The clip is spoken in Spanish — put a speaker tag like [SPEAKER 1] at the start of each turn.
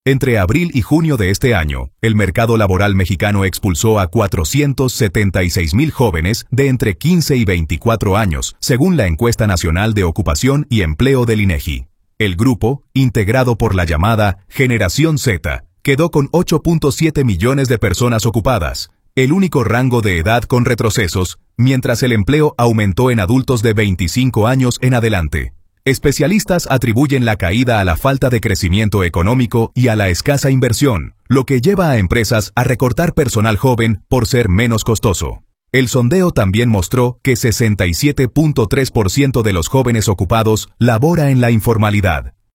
[SPEAKER 1] Entre abril y junio de este año, el mercado laboral mexicano expulsó a 476,000 jóvenes de entre 15 y 24 años, según la Encuesta Nacional de Ocupación y Empleo del INEGI. El grupo, integrado por la llamada Generación Z, quedó con 8.7 millones de personas ocupadas, el único rango de edad con retrocesos, mientras el empleo aumentó en adultos de 25 años en adelante. Especialistas atribuyen la caída a la falta de crecimiento económico y a la escasa inversión, lo que lleva a empresas a recortar personal joven por ser menos costoso. El sondeo también mostró que 67.3% de los jóvenes ocupados labora en la informalidad.